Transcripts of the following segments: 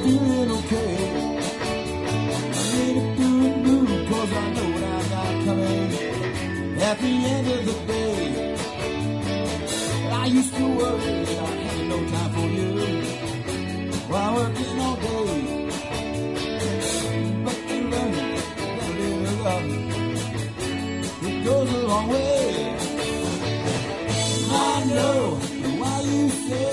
feeling okay. I made it through the blue, 'cause I know what I got coming at the end of the day. I used to worry that I had no time for you while working all day. But you learn that a little love, it goes a long way. I know why you say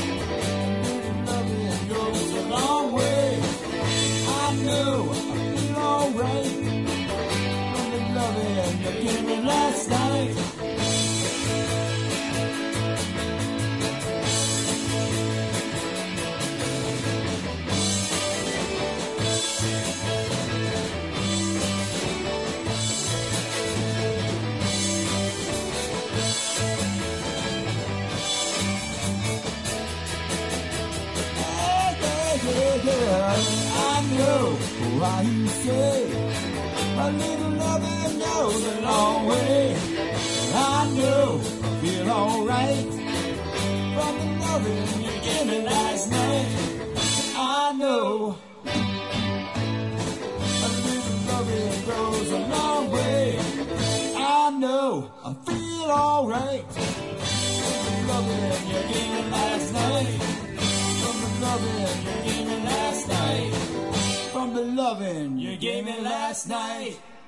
loving goes a long way. I know I feel alright from the loving you gave me last night. I know why you say a little loving goes a long way. I know I feel alright from the loving you gave me last night. I know a little loving goes a long way. I know I feel alright from the loving you gave me last night. From the loving you gave me last night. From the loving you gave me last night.